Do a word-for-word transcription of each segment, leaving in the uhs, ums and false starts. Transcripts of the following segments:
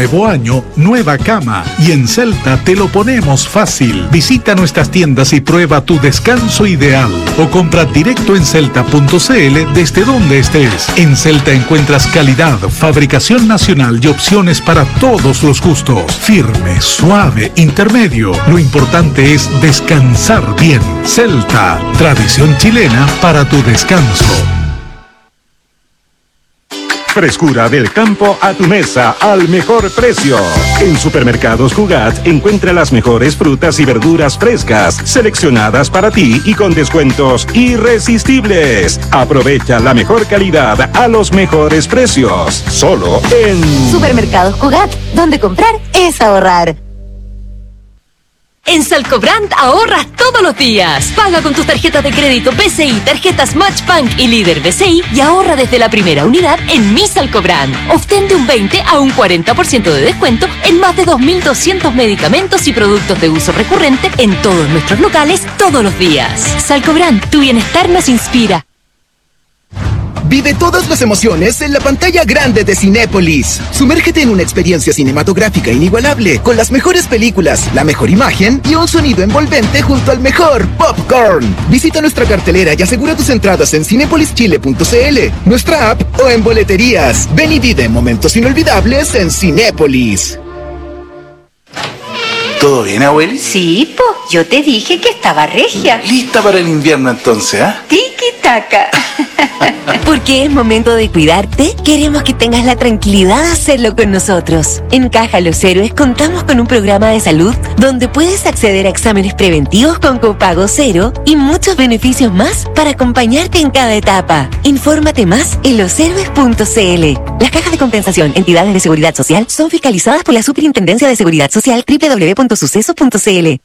Nuevo año, nueva cama. Y en Celta te lo ponemos fácil. Visita nuestras tiendas y prueba tu descanso ideal. O compra directo en celta punto c l desde donde estés. En Celta encuentras calidad, fabricación nacional y opciones para todos los gustos. Firme, suave, intermedio. Lo importante es descansar bien. Celta, tradición chilena para tu descanso. Frescura del campo a tu mesa al mejor precio. En Supermercados Jugat encuentra las mejores frutas y verduras frescas, seleccionadas para ti y con descuentos irresistibles. Aprovecha la mejor calidad a los mejores precios. Solo en Supermercados Jugat, donde comprar es ahorrar. En Salcobrand ahorras todos los días. Paga con tus tarjetas de crédito B C I, tarjetas Matchbank y Líder B C I y ahorra desde la primera unidad en Mi Salcobrand. Obtén de un veinte a un cuarenta por ciento de descuento en más de dos mil doscientos medicamentos y productos de uso recurrente en todos nuestros locales todos los días. Salcobrand, tu bienestar nos inspira. Vive todas las emociones en la pantalla grande de Cinépolis. Sumérgete en una experiencia cinematográfica inigualable, con las mejores películas, la mejor imagen y un sonido envolvente junto al mejor popcorn. Visita nuestra cartelera y asegura tus entradas en cinepolis chile punto c l, nuestra app o en boleterías. Ven y vive momentos inolvidables en Cinépolis. ¿Todo bien, abueli? Sí, po, yo te dije que estaba regia. ¿Lista para el invierno entonces, ah? ¿eh? Tiki-taka. Porque es momento de cuidarte, queremos que tengas la tranquilidad de hacerlo con nosotros. En Caja Los Héroes contamos con un programa de salud donde puedes acceder a exámenes preventivos con copago cero y muchos beneficios más para acompañarte en cada etapa. Infórmate más en los héroes punto c l. Las cajas de compensación, entidades de seguridad social, son fiscalizadas por la Superintendencia de Seguridad Social doble u doble u doble u punto suceso punto c l.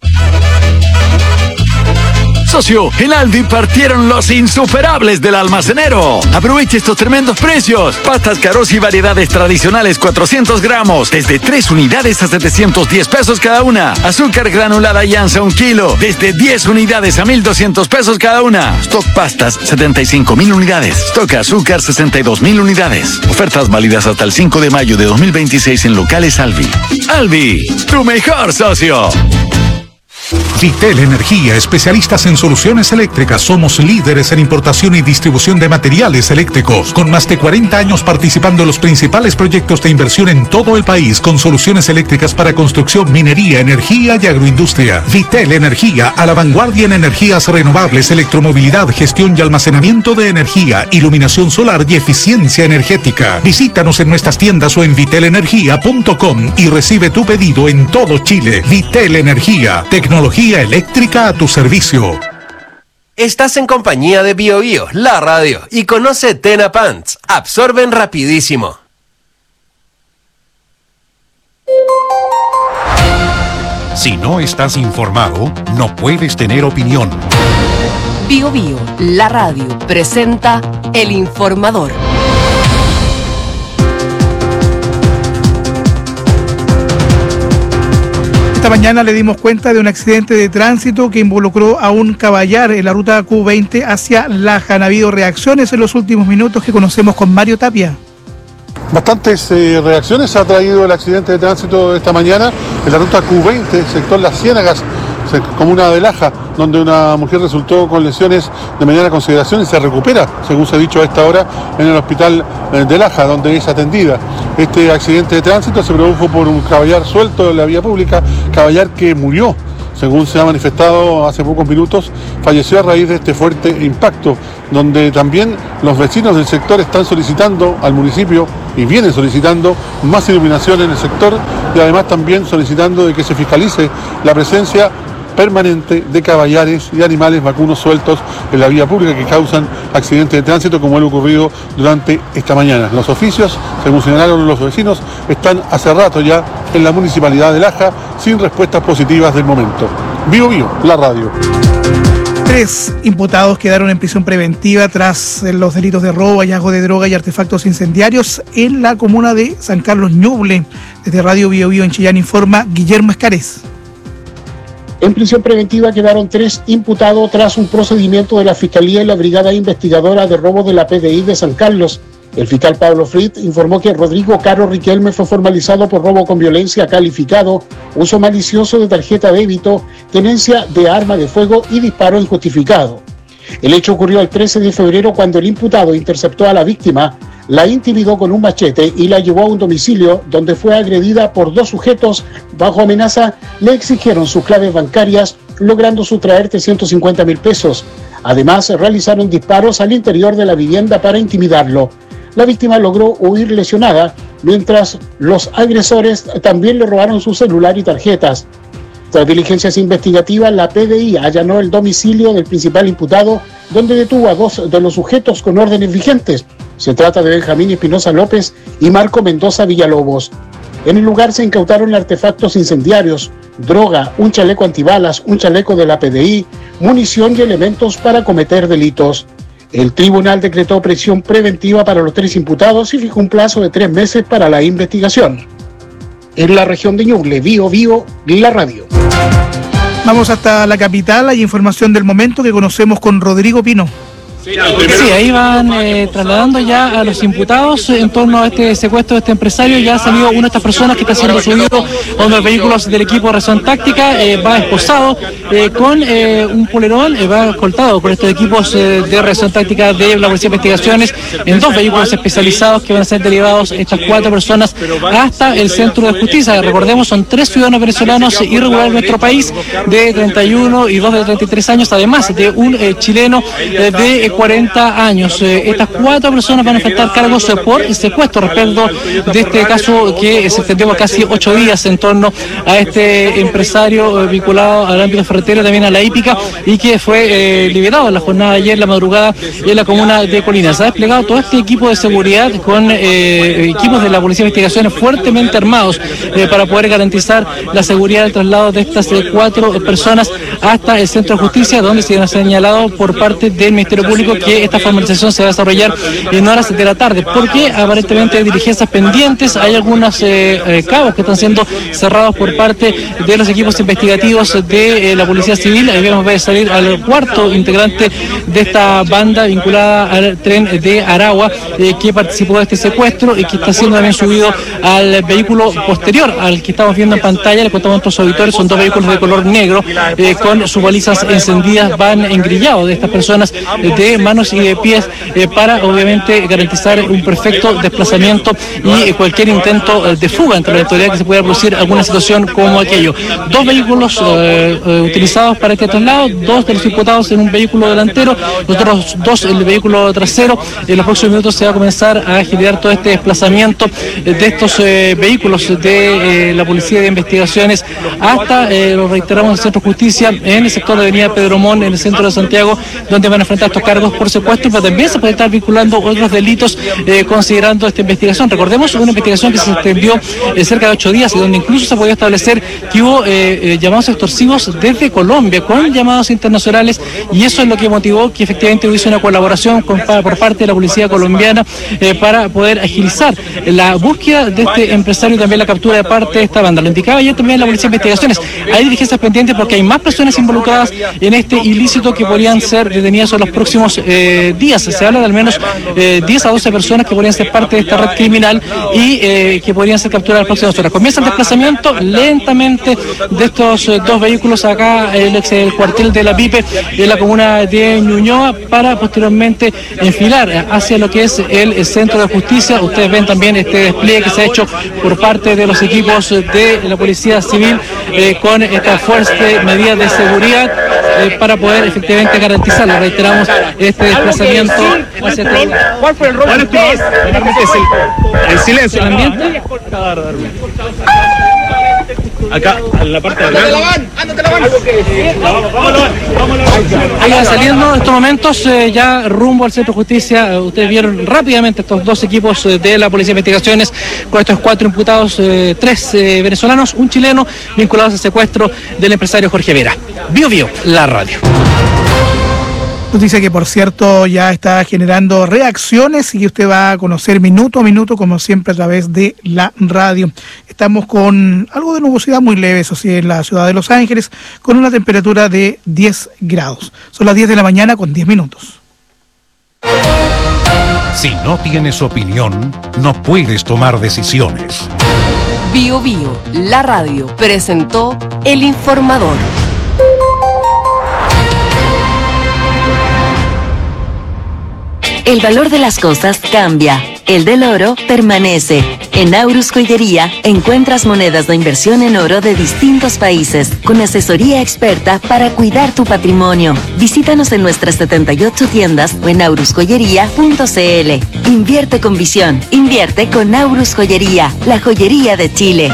Socio, en Aldi partieron los insuperables del almacenero. Aproveche estos tremendos precios. Pastas Carosi y variedades tradicionales cuatrocientos gramos, desde tres unidades a setecientos diez pesos cada una. Azúcar granulada Yanza un kilo, desde diez unidades a mil doscientos pesos cada una. Stock pastas, setenta y cinco mil unidades. Stock azúcar, sesenta y dos mil unidades. Ofertas válidas hasta el cinco de mayo de dos mil veintiséis en locales Albi. Albi, tu mejor socio. Vitel Energía, especialistas en soluciones eléctricas. Somos líderes en importación y distribución de materiales eléctricos, con más de cuarenta años participando en los principales proyectos de inversión en todo el país, con soluciones eléctricas para construcción, minería, energía y agroindustria. Vitel Energía, a la vanguardia en energías renovables, electromovilidad, gestión y almacenamiento de energía, iluminación solar y eficiencia energética. Visítanos en nuestras tiendas o en vitel energía punto com y recibe tu pedido en todo Chile. Vitel Energía, tecnología eléctrica a tu servicio. Estás en compañía de Bio Bio, la radio, y conoce Tena Pants. Absorben rapidísimo. Si no estás informado, no puedes tener opinión. Bio Bio, la radio, presenta El Informador. Esta mañana le dimos cuenta de un accidente de tránsito que involucró a un caballar en la ruta Q veinte hacia Laja. Han habido reacciones en los últimos minutos que conocemos con Mario Tapia. Bastantes eh, reacciones ha traído el accidente de tránsito de esta mañana en la ruta Q veinte, sector Las Ciénagas, comuna de Laja, donde una mujer resultó con lesiones de mediana consideración y se recupera, según se ha dicho a esta hora, en el hospital de Laja, donde es atendida. Este accidente de tránsito se produjo por un caballar suelto en la vía pública, caballar que murió, según se ha manifestado hace pocos minutos, falleció a raíz de este fuerte impacto, donde también los vecinos del sector están solicitando al municipio y vienen solicitando más iluminación en el sector y además también solicitando de que se fiscalice la presencia permanente de caballares y animales vacunos sueltos en la vía pública que causan accidentes de tránsito como el ocurrido durante esta mañana. Los oficios, según señalaron los vecinos, están hace rato ya en la municipalidad de Laja sin respuestas positivas del momento. Bio Bio, la radio. Tres imputados quedaron en prisión preventiva tras los delitos de robo, hallazgo de droga y artefactos incendiarios en la comuna de San Carlos Ñuble. Desde Radio Bio Bio en Chillán informa Guillermo Escares. En prisión preventiva quedaron tres imputados tras un procedimiento de la Fiscalía y la Brigada Investigadora de Robo de la P D I de San Carlos, El fiscal Pablo Fritz informó que Rodrigo Caro Riquelme fue formalizado por robo con violencia calificado, uso malicioso de tarjeta de débito, tenencia de arma de fuego y disparo injustificado. El hecho ocurrió el trece de febrero cuando el imputado interceptó a la víctima, la intimidó con un machete y la llevó a un domicilio donde fue agredida por dos sujetos. Bajo amenaza le exigieron sus claves bancarias, logrando sustraer trescientos cincuenta mil pesos. Además, realizaron disparos al interior de la vivienda para intimidarlo. La víctima logró huir lesionada, mientras los agresores también le robaron su celular y tarjetas. Tras diligencias investigativas, la P D I allanó el domicilio del principal imputado, donde detuvo a dos de los sujetos con órdenes vigentes. Se trata de Benjamín Espinosa López y Marco Mendoza Villalobos. En el lugar se incautaron artefactos incendiarios, droga, un chaleco antibalas, un chaleco de la P D I, munición y elementos para cometer delitos. El tribunal decretó prisión preventiva para los tres imputados y fijó un plazo de tres meses para la investigación. En la región de Ñuble, Bío Bío, la radio. Vamos hasta la capital, hay información del momento que conocemos con Rodrigo Pino. Sí, ahí van eh, trasladando ya a los imputados en torno a este secuestro de este empresario. Ya ha salido una de estas personas que está siendo subido a uno de los vehículos del equipo de Razón Táctica, eh, va esposado eh, con eh, un polerón, eh, va escoltado por estos equipos eh, de Razón Táctica de la Policía de Investigaciones en dos vehículos especializados que van a ser derivados estas cuatro personas hasta el Centro de Justicia. Recordemos, son tres ciudadanos venezolanos irregulares en nuestro país, de treinta y uno y dos de treinta y tres años, además de un eh, chileno eh, de cuarenta años. Eh, estas cuatro personas van a enfrentar cargos eh, por secuestro respecto de este caso que se extendió por casi ocho días en torno a este empresario eh, vinculado al ámbito ferretero, también a la hípica, y que fue eh, liberado en la jornada de ayer, la madrugada, en la comuna de Colinas. Se ha desplegado todo este equipo de seguridad con eh, equipos de la Policía de Investigaciones fuertemente armados eh, para poder garantizar la seguridad del traslado de estas eh, cuatro personas hasta el Centro de Justicia, donde se ha señalado por parte del Ministerio Público que esta formalización se va a desarrollar en horas de la tarde, porque aparentemente hay diligencias pendientes, hay algunos eh, eh, cabos que están siendo cerrados por parte de los equipos investigativos de eh, la Policía Civil. Ahí vamos a salir al cuarto integrante de esta banda vinculada al tren de Aragua, eh, que participó de este secuestro y que está siendo también subido al vehículo posterior al que estamos viendo en pantalla. Le contamos a nuestros auditores, son dos vehículos de color negro eh, con sus balizas encendidas, van engrillados de estas personas eh, de manos y de pies eh, para obviamente garantizar un perfecto desplazamiento y eh, cualquier intento eh, de fuga entre la autoridad que se pueda producir alguna situación como aquello. Dos vehículos eh, eh, utilizados para este traslado, dos de los imputados en un vehículo delantero, los otros dos en el vehículo trasero. En los próximos minutos se va a comenzar a generar todo este desplazamiento eh, de estos eh, vehículos de eh, la Policía de Investigaciones hasta, eh, lo reiteramos, el Centro de Justicia en el sector de Avenida Pedro Montt, en el centro de Santiago, donde van a enfrentar estos cargos por secuestro, pero también se puede estar vinculando otros delitos eh, considerando esta investigación. Recordemos una investigación que se extendió eh, cerca de ocho días y donde incluso se podía establecer que hubo eh, eh, llamados extorsivos desde Colombia con llamados internacionales, y eso es lo que motivó que efectivamente hubiese una colaboración con, por parte de la policía colombiana eh, para poder agilizar la búsqueda de este empresario y también la captura de parte de esta banda. Lo indicaba ayer también la Policía de Investigaciones. Hay diligencias pendientes porque hay más personas involucradas en este ilícito que podrían ser detenidas en los próximos eh, días. Se habla de al menos eh, diez a doce personas que podrían ser parte de esta red criminal y eh, que podrían ser capturadas en las próximas horas. Comienza el desplazamiento lentamente de estos eh, dos vehículos acá, el, el cuartel de la Pipe en la comuna de Ñuñoa, para posteriormente enfilar hacia lo que es el, el Centro de Justicia. Ustedes ven también este despliegue que se ha hecho por parte de los equipos de la Policía Civil eh, con estas fuertes medidas de seguridad eh, para poder efectivamente garantizarlo. Reiteramos este desplazamiento hacia el... ¿Cuál fue el rol de ustedes? El silencio. ¿El ambiente? Acá, en la parte de atrás. ¡Ándate la van! Ahí van saliendo en estos momentos eh, ya rumbo al Centro de Justicia. Ustedes vieron rápidamente estos dos equipos eh, de la Policía de Investigaciones con estos cuatro imputados, eh, tres eh, venezolanos, un chileno, vinculados al secuestro del empresario Jorge Vera. Bio Bio, la radio. Noticia que, por cierto, ya está generando reacciones y que usted va a conocer minuto a minuto, como siempre, a través de la radio. Estamos con algo de nubosidad muy leve, eso sí, en la ciudad de Los Ángeles, con una temperatura de diez grados. Son las diez de la mañana con diez minutos. Si no tienes opinión, no puedes tomar decisiones. Bio Bio, la radio, presentó El Informador. El valor de las cosas cambia. El del oro permanece. En Aurus Joyería encuentras monedas de inversión en oro de distintos países, con asesoría experta para cuidar tu patrimonio. Visítanos en nuestras setenta y ocho tiendas o en aurus joyería punto c l. Invierte con visión. Invierte con Aurus Joyería, la joyería de Chile.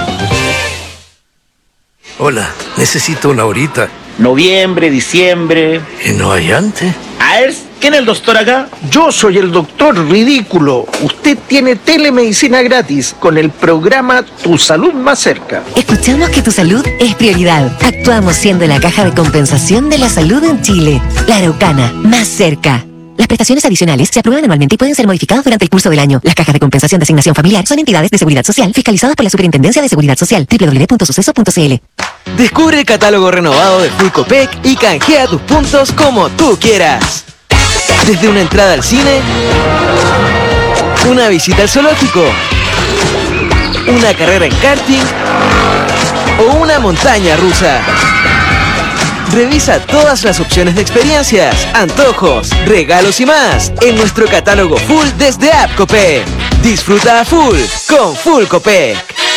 Hola, necesito una horita. Noviembre, diciembre. ¿Y no hay antes? A ver, ¿quién es el doctor acá? Yo soy el doctor ridículo. Usted tiene telemedicina gratis con el programa Tu Salud Más Cerca. Escuchamos que tu salud es prioridad. Actuamos siendo la caja de compensación de la salud en Chile. La Araucana, más cerca. Las prestaciones adicionales se aprueban anualmente y pueden ser modificadas durante el curso del año. Las cajas de compensación de asignación familiar son entidades de seguridad social fiscalizadas por la Superintendencia de Seguridad Social. doble u doble u doble u punto suceso punto c l. Descubre el catálogo renovado de Full Copec y canjea tus puntos como tú quieras. Desde una entrada al cine, una visita al zoológico, una carrera en karting o una montaña rusa. Revisa todas las opciones de experiencias, antojos, regalos y más en nuestro catálogo Full desde App Copec. Disfruta a full con Full Copec.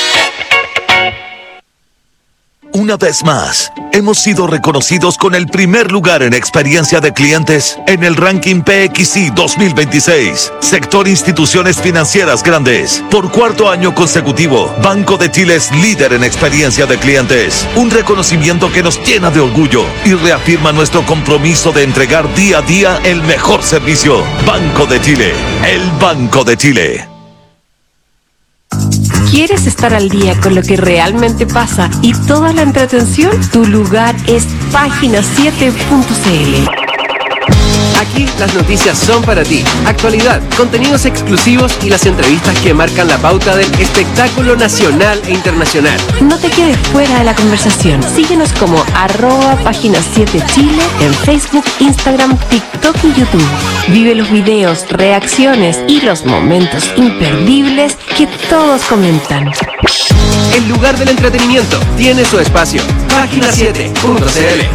Una vez más, hemos sido reconocidos con el primer lugar en experiencia de clientes en el ranking P X I dos mil veintiséis. Sector Instituciones Financieras Grandes. Por cuarto año consecutivo, Banco de Chile es líder en experiencia de clientes. Un reconocimiento que nos llena de orgullo y reafirma nuestro compromiso de entregar día a día el mejor servicio. Banco de Chile, el Banco de Chile. ¿Quieres estar al día con lo que realmente pasa y toda la entretención? Tu lugar es página siete punto c l. Aquí las noticias son para ti. Actualidad, contenidos exclusivos y las entrevistas que marcan la pauta del espectáculo nacional e internacional. No te quedes fuera de la conversación. Síguenos como arroba página siete Chile en Facebook, Instagram, TikTok y YouTube. Vive los videos, reacciones y los momentos imperdibles que todos comentan. El lugar del entretenimiento tiene su espacio. página siete punto c l.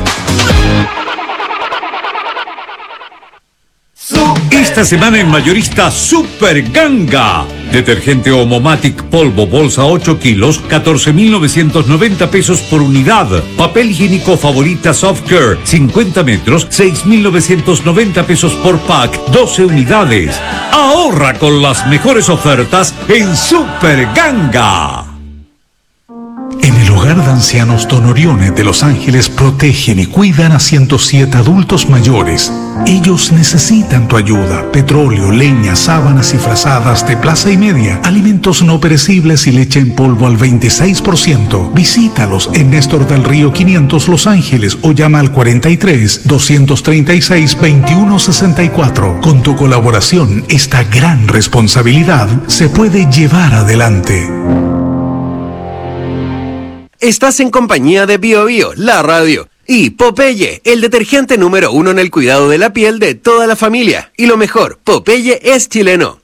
Esta semana en Mayorista Super Ganga. Detergente Omomatic polvo bolsa ocho kilos, catorce mil novecientos noventa pesos por unidad. Papel higiénico Favorita Soft Care, cincuenta metros, seis mil novecientos noventa pesos por pack, doce unidades. Ahorra con las mejores ofertas en Super Ganga. En el hogar de ancianos Don Orione de Los Ángeles protegen y cuidan a ciento siete adultos mayores. Ellos necesitan tu ayuda. Petróleo, leña, sábanas y frazadas de plaza y media, alimentos no perecibles y leche en polvo al veintiséis por ciento. Visítalos en Néstor del Río quinientos Los Ángeles o llama al cuarenta y tres, doscientos treinta y seis, veintiuno sesenta y cuatro. Con tu colaboración, esta gran responsabilidad se puede llevar adelante. Estás en compañía de Bio Bio, la radio, y Popeye, el detergente número uno en el cuidado de la piel de toda la familia. Y lo mejor, Popeye es chileno.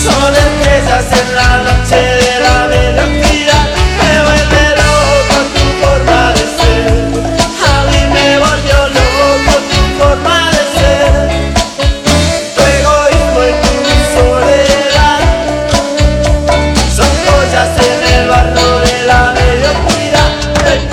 Son estrellas en la noche de la mediocridad. Me vuelve loco tu forma de ser. A mí me volvió loco tu forma de ser. Tu egoísmo y tu soledad son joyas en el barro de la mediocridad. Hey.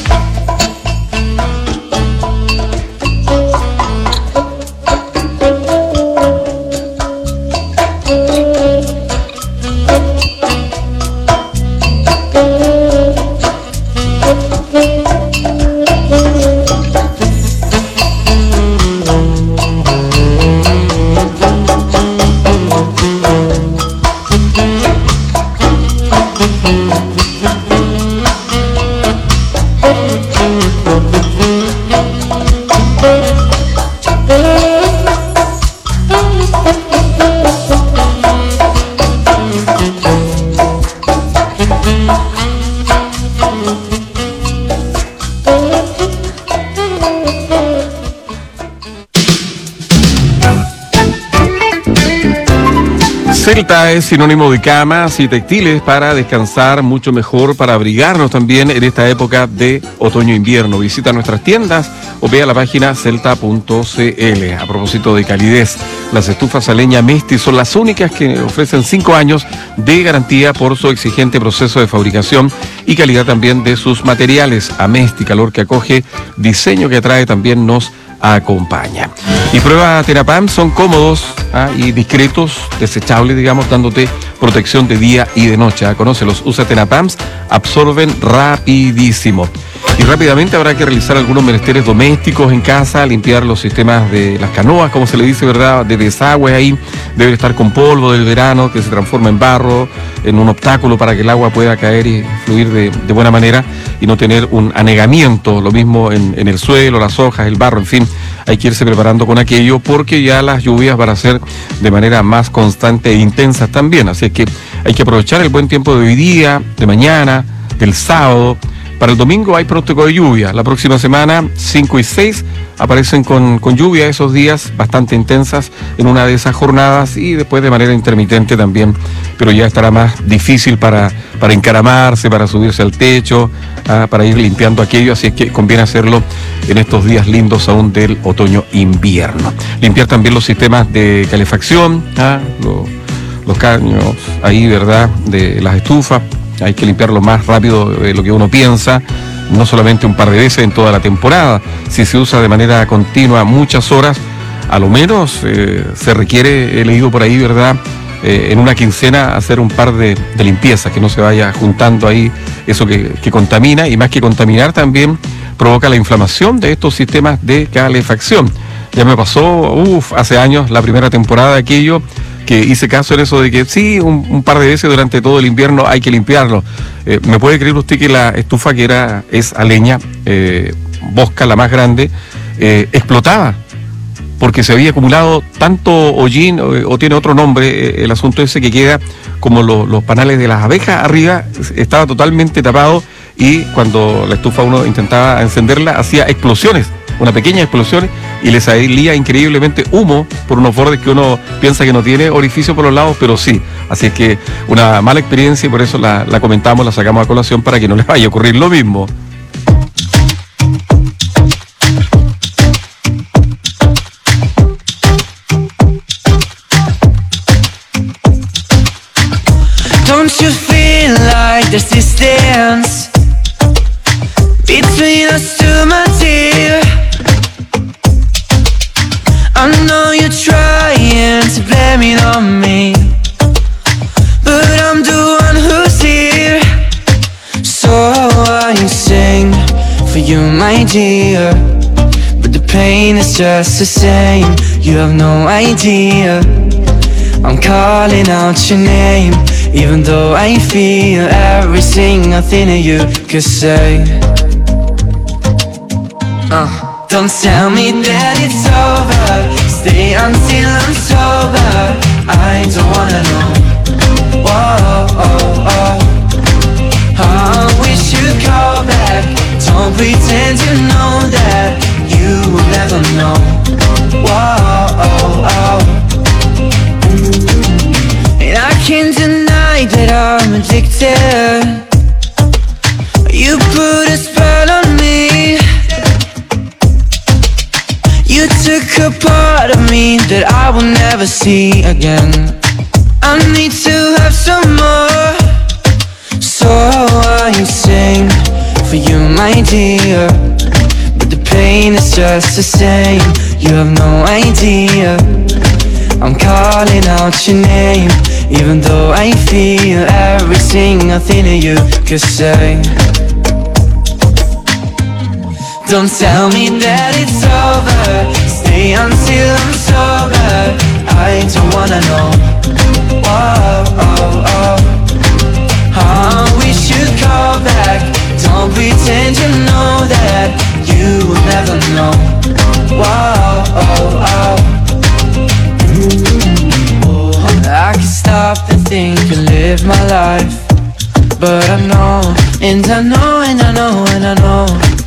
Celta es sinónimo de camas y textiles para descansar mucho mejor, para abrigarnos también en esta época de otoño-invierno. Visita nuestras tiendas o ve a la página celta punto c l. A propósito de calidez, las estufas a leña Mesti son las únicas que ofrecen cinco años de garantía por su exigente proceso de fabricación y calidad también de sus materiales. A Mesti, calor que acoge, diseño que atrae, también nos acompaña. Y prueba Tenapam, son cómodos ¿ah? y discretos, desechables, digamos, dándote protección de día y de noche. ¿ah? Conócelos, usa Tenapams, absorben rapidísimo. Y rápidamente habrá que realizar algunos menesteres domésticos en casa, limpiar los sistemas de las canoas, como se le dice, ¿verdad? De desagüe ahí, debe estar con polvo del verano que se transforma en barro, en un obstáculo para que el agua pueda caer y fluir de, de buena manera y no tener un anegamiento, lo mismo en, en el suelo, las hojas, el barro, en fin, hay que irse preparando con aquello porque ya las lluvias van a ser de manera más constante e intensas también, así es que hay que aprovechar el buen tiempo de hoy día, de mañana, del sábado. Para el domingo hay pronóstico de lluvia. La próxima semana, cinco y seis, aparecen con, con lluvia esos días bastante intensas en una de esas jornadas y después de manera intermitente también. Pero ya estará más difícil para, para encaramarse, para subirse al techo, ah, para ir limpiando aquello. Así es que conviene hacerlo en estos días lindos aún del otoño-invierno. Limpiar también los sistemas de calefacción, ah, los, los caños ahí, ¿verdad?, de las estufas. Hay que limpiarlo más rápido de lo que uno piensa, no solamente un par de veces en toda la temporada. Si se usa de manera continua muchas horas, a lo menos eh, se requiere, he leído por ahí, ¿verdad?, eh, en una quincena hacer un par de, de limpiezas, que no se vaya juntando ahí eso que, que contamina, y más que contaminar también provoca la inflamación de estos sistemas de calefacción. Ya me pasó, uff, hace años, la primera temporada de aquello, que hice caso en eso de que sí, un, un par de veces durante todo el invierno hay que limpiarlo. Eh, ¿Me puede creer usted que la estufa que era es a leña, eh, Bosca, la más grande, eh, explotaba? Porque se había acumulado tanto hollín, o, o tiene otro nombre, eh, el asunto ese que queda como lo, los panales de las abejas arriba, estaba totalmente tapado, y cuando la estufa uno intentaba encenderla, hacía explosiones, una pequeña explosión, y le salía increíblemente humo por unos bordes que uno piensa que no tiene orificio por los lados, pero sí. Así es que una mala experiencia, y por eso la, la comentamos, la sacamos a colación para que no les vaya a ocurrir lo mismo. Don't you feel like there's distance between us two, my dear? I know you're trying to blame it on me, but I'm the one who's here. So I sing for you, my dear, but the pain is just the same. You have no idea. I'm calling out your name, even though I feel every single thing that you could say. uh. Don't tell me that it's over, stay until I'm sober. I don't wanna know. Whoa, oh, oh. I wish you'd go back. Don't pretend you know that. You will never know. Whoa, oh, oh. And can't deny that I'm addicted. You put a spell on me. You took a part of me that I will never see again. I need to have some more, so I sing for you, my dear. But the pain is just the same. You have no idea. I'm calling out your name, even though I feel every single thing that you could say. Don't tell me that it's over. Stay until I'm sober. I don't wanna know. Whoa, oh, oh. I wish you'd call back. Don't pretend you know that. You will never know. Whoa, oh, oh. I can stop and think and live my life, but I know, and I know, and I know, and I know.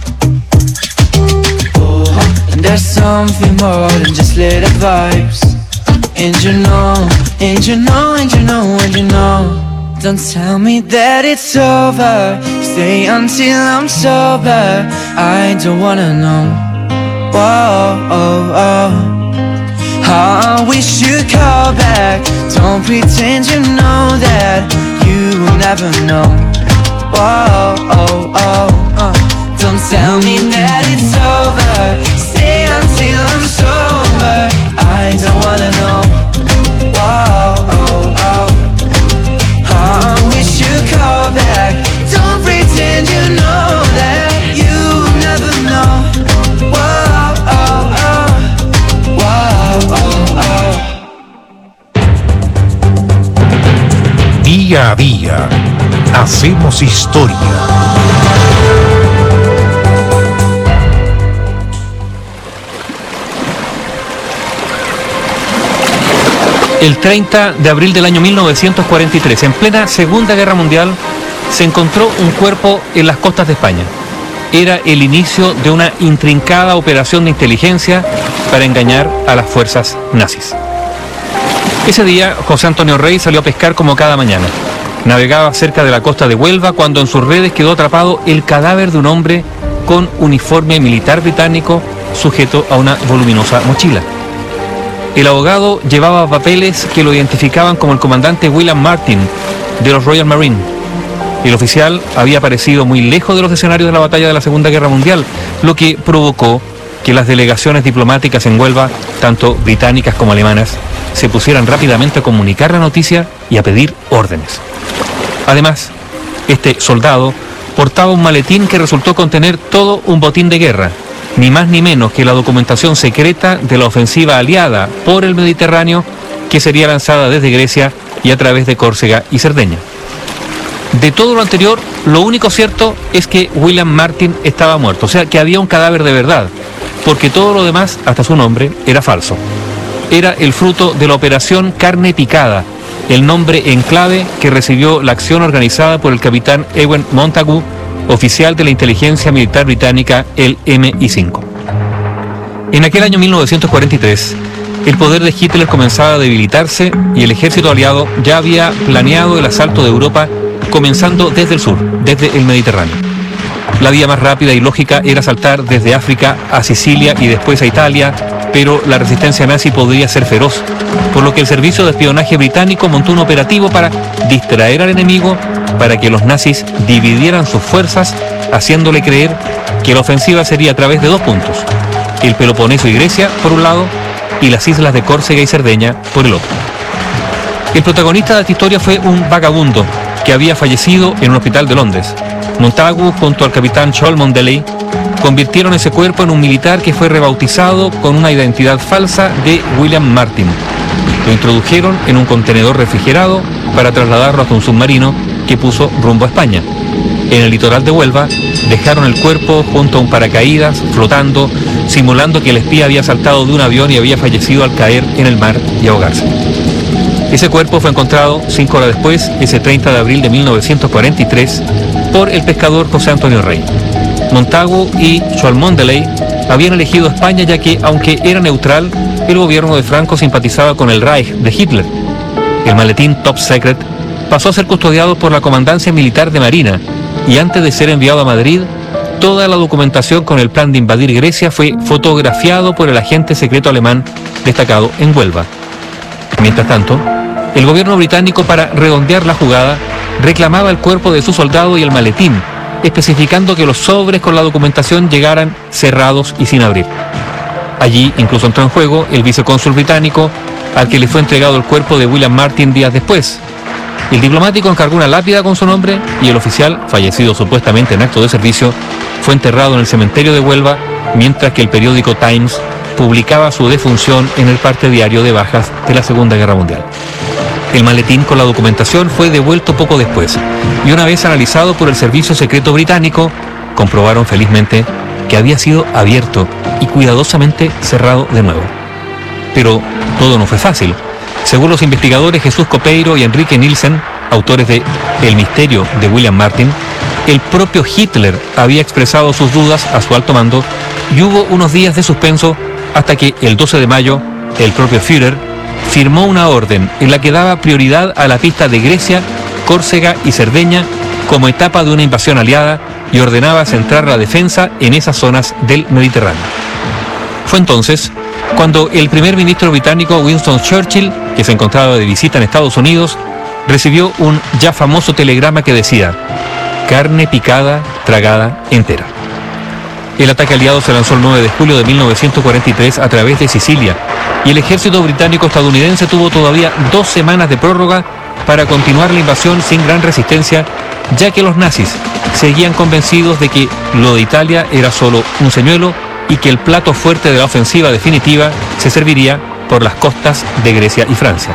And there's something more than just little vibes. And you know, and you know, and you know, and you know. Don't tell me that it's over. Stay until I'm sober. I don't wanna know. Whoa, oh, oh. I wish you'd call back. Don't pretend you know that. You will never know. Whoa, oh, oh, uh. Don't tell me that it's over. Stay until I'm sober. I don't wanna know. Whoa, oh, oh. I wish you'd call back. Don't pretend you know that. You will never know. Whoa, oh, oh. Whoa, oh, oh. Día a día, hacemos historia. El treinta de abril del año mil novecientos cuarenta y tres, en plena Segunda Guerra Mundial, se encontró un cuerpo en las costas de España. Era el inicio de una intrincada operación de inteligencia para engañar a las fuerzas nazis. Ese día, José Antonio Rey salió a pescar como cada mañana. Navegaba cerca de la costa de Huelva cuando en sus redes quedó atrapado el cadáver de un hombre con uniforme militar británico sujeto a una voluminosa mochila. El abogado llevaba papeles que lo identificaban como el comandante William Martin de los Royal Marines. El oficial había aparecido muy lejos de los escenarios de la batalla de la Segunda Guerra Mundial, lo que provocó que las delegaciones diplomáticas en Huelva, tanto británicas como alemanas, se pusieran rápidamente a comunicar la noticia y a pedir órdenes. Además, este soldado portaba un maletín que resultó contener todo un botín de guerra, ni más ni menos que la documentación secreta de la ofensiva aliada por el Mediterráneo que sería lanzada desde Grecia y a través de Córcega y Cerdeña. De todo lo anterior, lo único cierto es que William Martin estaba muerto, o sea que había un cadáver de verdad, porque todo lo demás, hasta su nombre, era falso. Era el fruto de la operación Carne Picada, el nombre en clave que recibió la acción organizada por el capitán Ewen Montagu, oficial de la inteligencia militar británica, el M I cinco. En aquel año mil novecientos cuarenta y tres, el poder de Hitler comenzaba a debilitarse y el ejército aliado ya había planeado el asalto de Europa comenzando desde el sur, desde el Mediterráneo. La vía más rápida y lógica era saltar desde África a Sicilia y después a Italia, pero la resistencia nazi podría ser feroz, por lo que el servicio de espionaje británico montó un operativo para distraer al enemigo, para que los nazis dividieran sus fuerzas, haciéndole creer que la ofensiva sería a través de dos puntos: el Peloponeso y Grecia, por un lado, y las islas de Córcega y Cerdeña, por el otro. El protagonista de esta historia fue un vagabundo que había fallecido en un hospital de Londres. Montagu, junto al capitán Cholmondeley, convirtieron ese cuerpo en un militar que fue rebautizado con una identidad falsa de William Martin. Lo introdujeron en un contenedor refrigerado para trasladarlo hasta un submarino que puso rumbo a España. En el litoral de Huelva dejaron el cuerpo junto a un paracaídas flotando, simulando que el espía había saltado de un avión y había fallecido al caer en el mar y ahogarse. Ese cuerpo fue encontrado cinco horas después, ese treinta de abril de mil novecientos cuarenta y tres, por el pescador José Antonio Rey. Montagu y Cholmondeley habían elegido España ya que, aunque era neutral, el gobierno de Franco simpatizaba con el Reich de Hitler. El maletín Top Secret pasó a ser custodiado por la Comandancia Militar de Marina y antes de ser enviado a Madrid, toda la documentación con el plan de invadir Grecia fue fotografiado por el agente secreto alemán destacado en Huelva. Mientras tanto, el gobierno británico, para redondear la jugada, reclamaba el cuerpo de su soldado y el maletín, especificando que los sobres con la documentación llegaran cerrados y sin abrir. Allí incluso entró en juego el vicecónsul británico, al que le fue entregado el cuerpo de William Martin días después. El diplomático encargó una lápida con su nombre y el oficial, fallecido supuestamente en acto de servicio, fue enterrado en el cementerio de Huelva, mientras que el periódico Times publicaba su defunción en el parte diario de bajas de la Segunda Guerra Mundial. El maletín con la documentación fue devuelto poco después, y una vez analizado por el Servicio Secreto Británico, comprobaron felizmente que había sido abierto y cuidadosamente cerrado de nuevo. Pero todo no fue fácil. Según los investigadores Jesús Copeiro y Enrique Nielsen, autores de El misterio de William Martin, el propio Hitler había expresado sus dudas a su alto mando y hubo unos días de suspenso hasta que el doce de mayo el propio Führer firmó una orden en la que daba prioridad a la pista de Grecia, Córcega y Cerdeña como etapa de una invasión aliada y ordenaba centrar la defensa en esas zonas del Mediterráneo. Fue entonces cuando el primer ministro británico Winston Churchill, que se encontraba de visita en Estados Unidos, recibió un ya famoso telegrama que decía: carne picada, tragada entera. El ataque aliado se lanzó el nueve de julio de mil novecientos cuarenta y tres a través de Sicilia, y el ejército británico estadounidense tuvo todavía dos semanas de prórroga para continuar la invasión sin gran resistencia, ya que los nazis seguían convencidos de que lo de Italia era solo un señuelo y que el plato fuerte de la ofensiva definitiva se serviría por las costas de Grecia y Francia.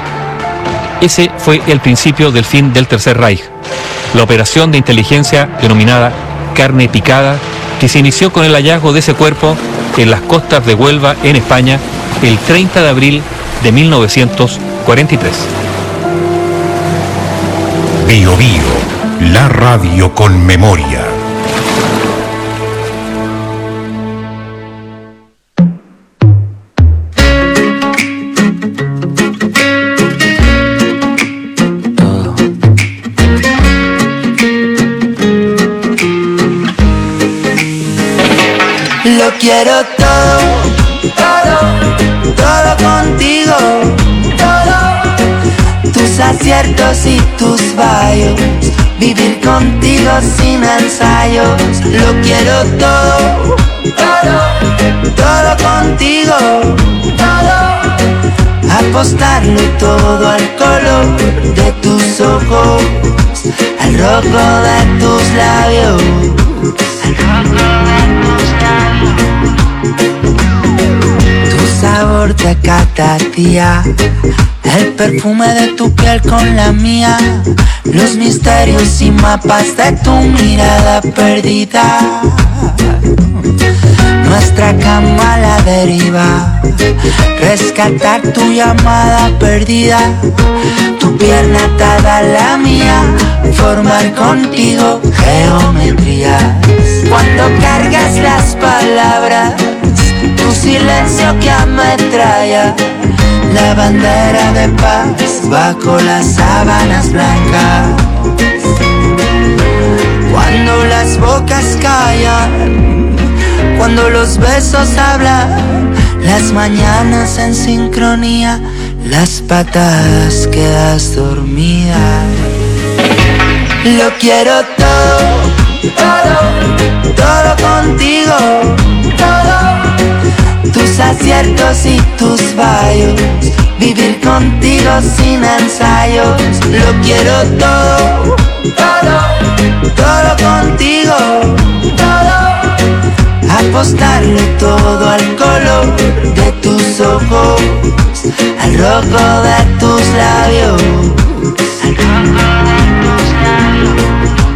Ese fue el principio del fin del Tercer Reich. La operación de inteligencia denominada Carne Picada, que se inició con el hallazgo de ese cuerpo en las costas de Huelva, en España, el treinta de abril de mil novecientos cuarenta y tres. Bio Bio, la radio con memoria. Lo quiero todo, todo, todo contigo, todo, tus aciertos y tus fallos, vivir contigo sin ensayos. Lo quiero todo, todo, todo contigo, todo, apostarlo todo al color de tus ojos, al rojo de tus labios, al rojo de tus labios. Tu sabor de cada día, el perfume de tu piel con la mía, los misterios y mapas de tu mirada perdida, nuestra cama a la deriva, rescatar tu llamada perdida, tu pierna atada a la mía, formar contigo geometrías. Cuando cargas las palabras, tu silencio que ametralla, la bandera de paz bajo las sábanas blancas. Cuando las bocas callan, cuando los besos hablan, las mañanas en sincronía, las patadas quedas dormida. Lo quiero todo, todo, todo contigo, todo, tus aciertos y tus fallos, vivir contigo sin ensayos. Lo quiero todo, todo, todo contigo, todo, apostarlo todo al color de tus ojos, al rojo de tus labios, al rojo de tus labios.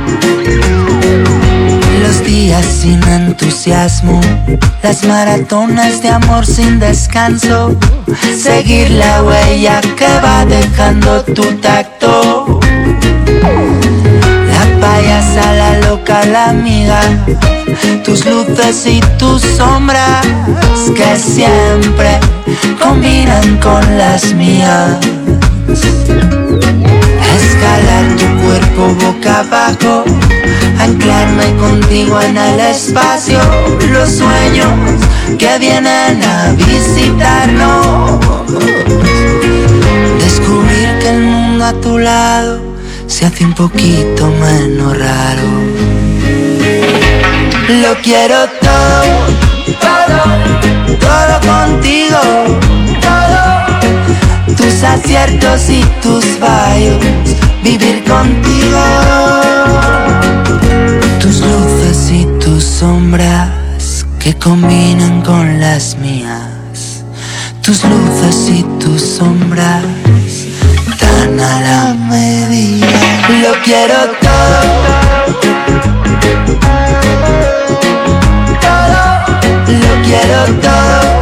Los días sin entusiasmo, las maratonas de amor sin descanso, seguir la huella que va dejando tu tacto, la payasa, la loca, la amiga, tus luces y tus sombras que siempre combinan con las mías. escalar tu cuerpo boca abajo, anclarme contigo en el espacio, los sueños que vienen a visitarnos, descubrir que el mundo a tu lado se hace un poquito menos raro. Lo quiero todo, todo, todo contigo, todo, tus aciertos y tus fallos, vivir contigo, tus luces y tus sombras que combinan con las mías, tus luces y tus sombras tan a la medida. Lo quiero todo, todo, lo quiero todo,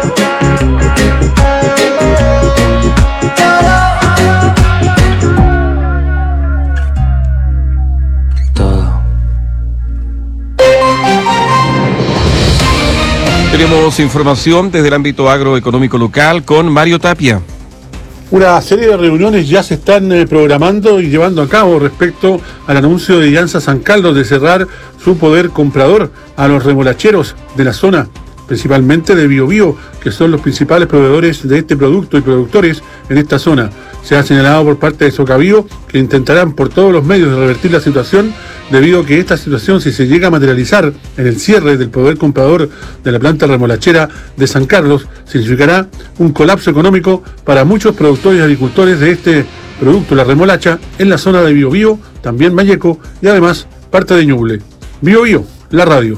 Tenemos información desde el ámbito agroeconómico local con Mario Tapia. Una serie de reuniones ya se están eh, programando y llevando a cabo respecto al anuncio de Llanza San Carlos de cerrar su poder comprador a los remolacheros de la zona, principalmente de Biobío, que son los principales proveedores de este producto y productores en esta zona. Se ha señalado por parte de Socabío que intentarán por todos los medios de revertir la situación, debido a que esta situación, si se llega a materializar en el cierre del poder comprador de la planta remolachera de San Carlos, significará un colapso económico para muchos productores y agricultores de este producto, la remolacha, en la zona de Biobío, también Malleco y además parte de Ñuble. Biobío, la radio.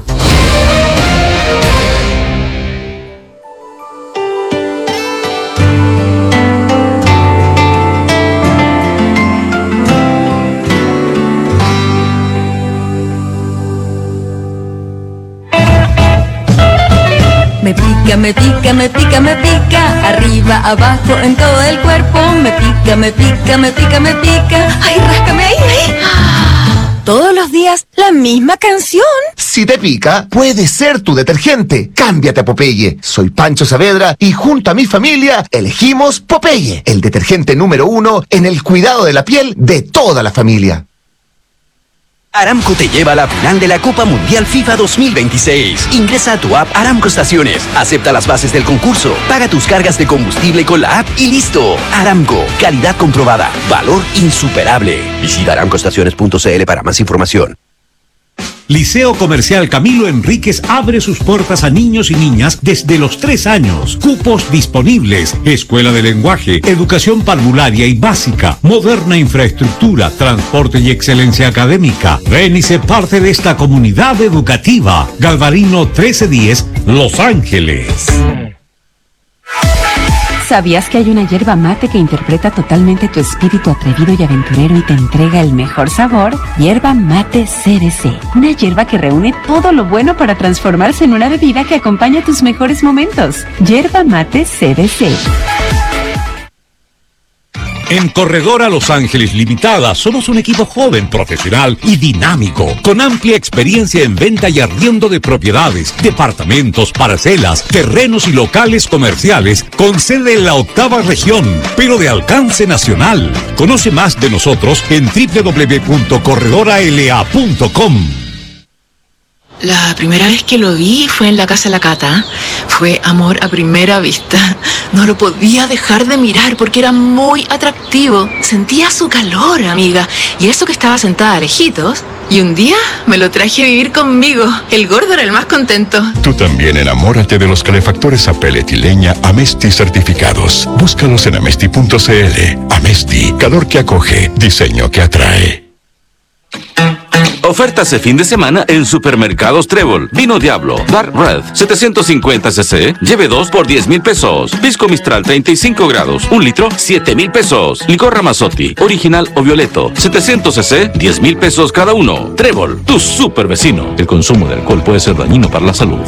Me pica, me pica, me pica, me pica, arriba, abajo, en todo el cuerpo. Me pica, me pica, me pica, me pica. Ay, ráscame ahí, ahí. Todos los días la misma canción. Si te pica, puede ser tu detergente. Cámbiate a Popeye. Soy Pancho Saavedra y junto a mi familia elegimos Popeye, el detergente número uno en el cuidado de la piel de toda la familia. Aramco te lleva a la final de la Copa Mundial FIFA dos mil veintiséis. Ingresa a tu app Aramco Estaciones, acepta las bases del concurso, paga tus cargas de combustible con la app y listo. Aramco, calidad comprobada, valor insuperable. Visita aramco estaciones punto c l para más información. Liceo Comercial Camilo Enríquez abre sus puertas a niños y niñas desde los tres años. Cupos disponibles. Escuela de lenguaje, educación parvularia y básica, moderna infraestructura, transporte y excelencia académica. Ven y sé parte de esta comunidad educativa. Galvarino trece diez, Los Ángeles. ¿Sabías que hay una yerba mate que interpreta totalmente tu espíritu atrevido y aventurero y te entrega el mejor sabor? Yerba Mate C D C. Una yerba que reúne todo lo bueno para transformarse en una bebida que acompaña tus mejores momentos. Yerba Mate C D C. En Corredora Los Ángeles Limitada somos un equipo joven, profesional y dinámico, con amplia experiencia en venta y arriendo de propiedades, departamentos, parcelas, terrenos y locales comerciales, con sede en la octava región, pero de alcance nacional. Conoce más de nosotros en doble u doble u doble u punto corredora l a punto com. La primera vez que lo vi fue en la casa de la Cata. Fue amor a primera vista. No lo podía dejar de mirar porque era muy atractivo. Sentía su calor, amiga. Y eso que estaba sentada a lejitos. Y un día me lo traje a vivir conmigo. El gordo era el más contento. Tú también enamórate de los calefactores a pellet y leña Amesti certificados. Búscalos en amesti punto c l. Amesti, calor que acoge, diseño que atrae. Ofertas de fin de semana en Supermercados Trébol. Vino Diablo, Dark Red, setecientos cincuenta centilitros, lleve dos por diez mil pesos. Pisco Mistral, treinta y cinco grados, un litro, siete mil pesos. Licor Ramazotti, original o violeto, setecientos centilitros, diez mil pesos cada uno. Trébol, tu super vecino. El consumo de alcohol puede ser dañino para la salud.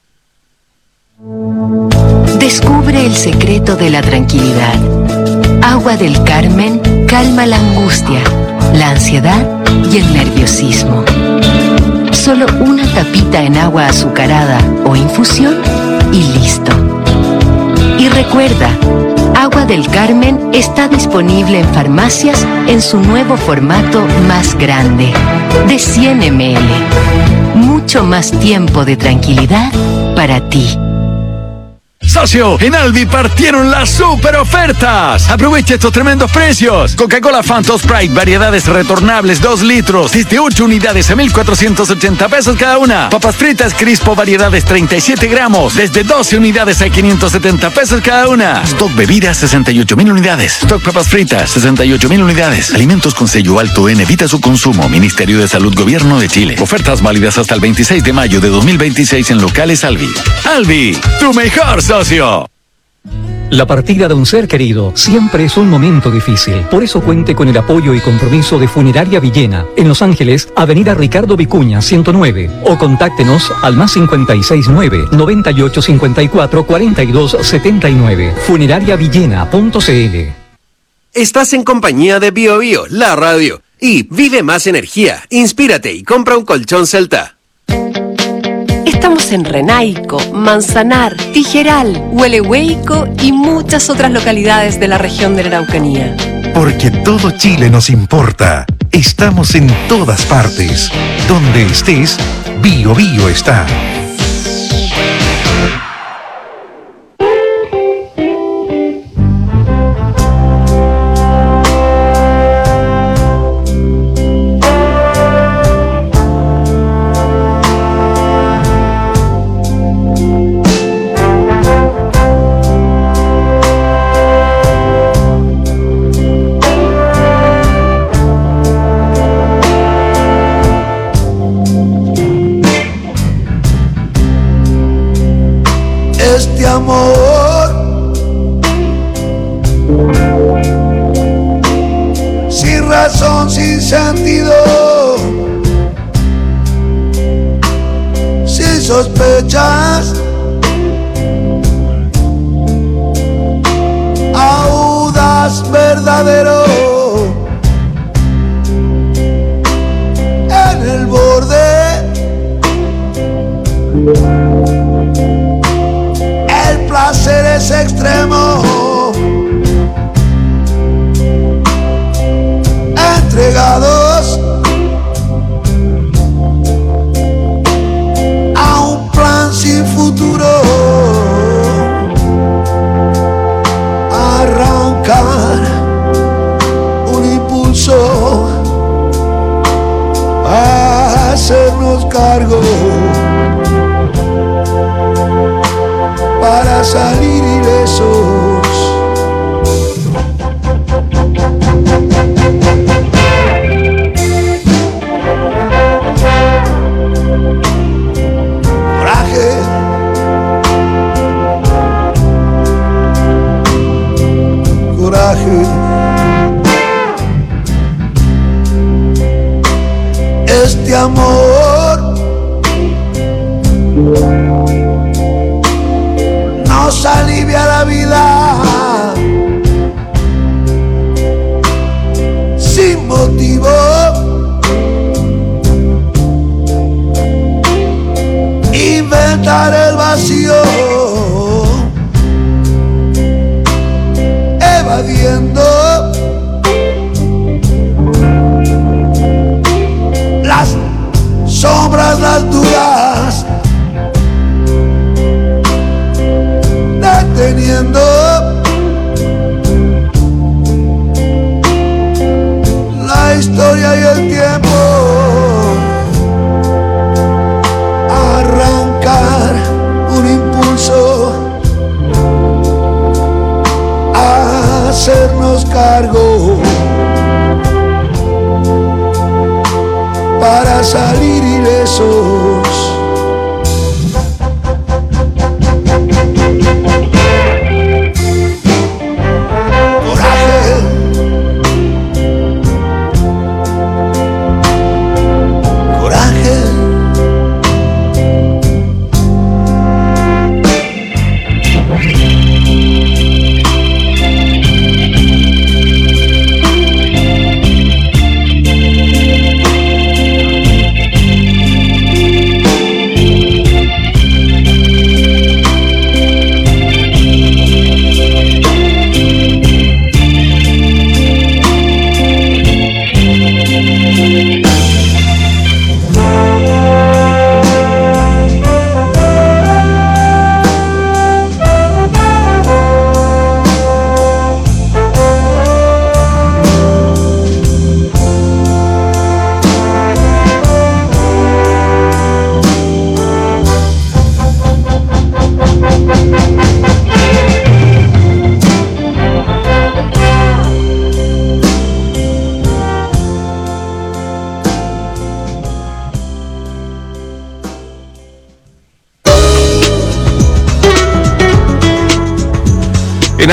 Descubre el secreto de la tranquilidad. Agua del Carmen calma la angustia, la ansiedad y el nerviosismo. Solo una tapita en agua azucarada o infusión y listo. Y recuerda, Agua del Carmen está disponible en farmacias en su nuevo formato más grande, de cien mililitros. Mucho más tiempo de tranquilidad para ti. Socio, en Albi partieron las super ofertas. Aprovecha estos tremendos precios. Coca-Cola Fanta Sprite, variedades retornables, dos litros, desde ocho unidades a mil cuatrocientos ochenta pesos cada una. Papas fritas Crispo, variedades treinta y siete gramos, desde doce unidades a quinientos setenta pesos cada una. Stock bebidas, sesenta y ocho mil unidades. Stock papas fritas, sesenta y ocho mil unidades. Alimentos con sello alto en, evita su consumo. Ministerio de Salud, Gobierno de Chile. Ofertas válidas hasta el veintiséis de mayo de dos mil veintiséis en locales Albi. Albi, tu mejor socio. La partida de un ser querido siempre es un momento difícil. Por eso cuente con el apoyo y compromiso de Funeraria Villena, en Los Ángeles, Avenida Ricardo Vicuña, ciento nueve. O contáctenos al más cincuenta y seis nueve, noventa y ocho cincuenta y cuatro, cuarenta y dos setenta y nueve. funerariavillena punto cl. Estás en compañía de Bio Bio, la radio. Y vive más energía, inspírate y compra un colchón Celta. Estamos en Renaico, Manzanar, Tijeral, Huelehueico y muchas otras localidades de la región de la Araucanía. Porque todo Chile nos importa. Estamos en todas partes. Donde estés, Bio Bio está. Este amor sin razón, sin sentido, sin sospechas, audaz, verdadero, en el borde. El placer es extremo, entregados a un plan sin futuro. Arrancar un impulso a hacernos cargo para salir ilesos. Coraje, coraje, este amor nos alivia la vida sin motivo. Inventar el vacío, evadiendo las sombras, las dudas, deteniendo la historia y el tiempo. Arrancar un impulso a hacernos cargo para salir ilesos.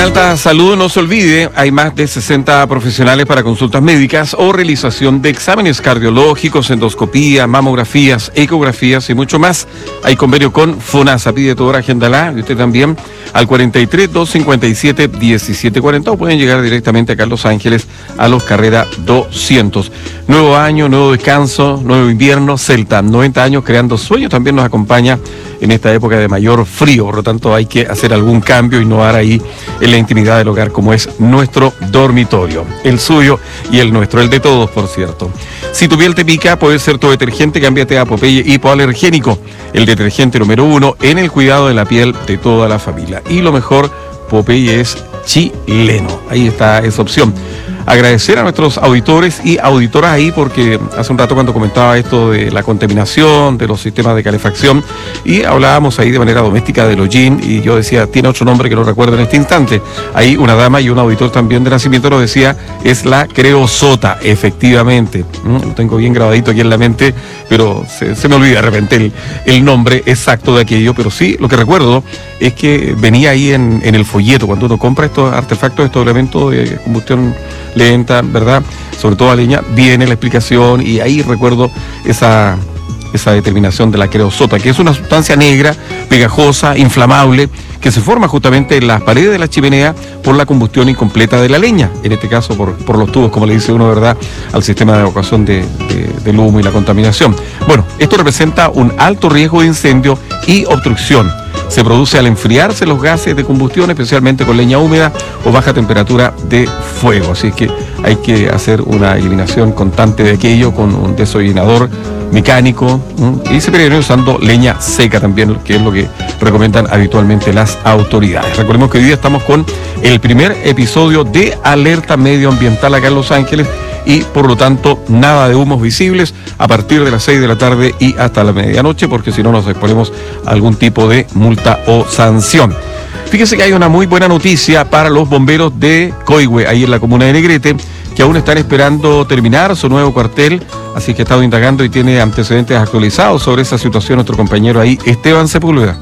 Alta Salud, no se olvide, hay más de sesenta profesionales para consultas médicas o realización de exámenes cardiológicos, endoscopía, mamografías, ecografías y mucho más. Hay convenio con FONASA. Pide tu hora, agéndala, y usted también, al cuarenta y tres, doscientos cincuenta y siete, diecisiete cuarenta, o pueden llegar directamente acá a Los Ángeles, a los Carrera doscientos. Nuevo año, nuevo descanso, nuevo invierno. Celta, noventa años creando sueños, también nos acompaña en esta época de mayor frío, por lo tanto hay que hacer algún cambio, innovar ahí en la intimidad del hogar, como es nuestro dormitorio, el suyo y el nuestro, el de todos, por cierto. Si tu piel te pica, puede ser tu detergente, cámbiate a Popeye Hipoalergénico, el detergente número uno en el cuidado de la piel de toda la familia. Y lo mejor, Popeye es chileno, ahí está esa opción. Agradecer a nuestros auditores y auditoras ahí, porque hace un rato cuando comentaba esto de la contaminación, de los sistemas de calefacción, y hablábamos ahí de manera doméstica del hollín, y yo decía, tiene otro nombre que no recuerdo en este instante. Ahí una dama y un auditor también de nacimiento nos decía, es la creosota, efectivamente. ¿Mm? Lo tengo bien grabadito aquí en la mente, pero se, se me olvida de repente el, el nombre exacto de aquello, pero sí, lo que recuerdo es que venía ahí en, en el folleto, cuando uno compra estos artefactos, estos elementos de combustión lenta, ¿verdad? Sobre todo a leña, viene la explicación, y ahí recuerdo esa, esa determinación de la creosota, que es una sustancia negra, pegajosa, inflamable, que se forma justamente en las paredes de la chimenea por la combustión incompleta de la leña, en este caso por, por los tubos, como le dice uno, ¿verdad?, al sistema de evacuación de, de, del humo y la contaminación. Bueno, esto representa un alto riesgo de incendio y obstrucción. Se produce al enfriarse los gases de combustión, especialmente con leña húmeda o baja temperatura de fuego. Así que hay que hacer una eliminación constante de aquello con un desollinador mecánico, ¿m? Y se previene usando leña seca también, que es lo que recomiendan habitualmente las autoridades. Recordemos que hoy día estamos con el primer episodio de alerta medioambiental acá en Los Ángeles, y por lo tanto nada de humos visibles a partir de las seis de la tarde y hasta la medianoche, porque si no nos exponemos a algún tipo de multa o sanción. Fíjese que hay una muy buena noticia para los bomberos de Coihue, ahí en la comuna de Negrete, que aún están esperando terminar su nuevo cuartel, así que ha estado indagando y tiene antecedentes actualizados sobre esa situación nuestro compañero ahí, Esteban Sepúlveda.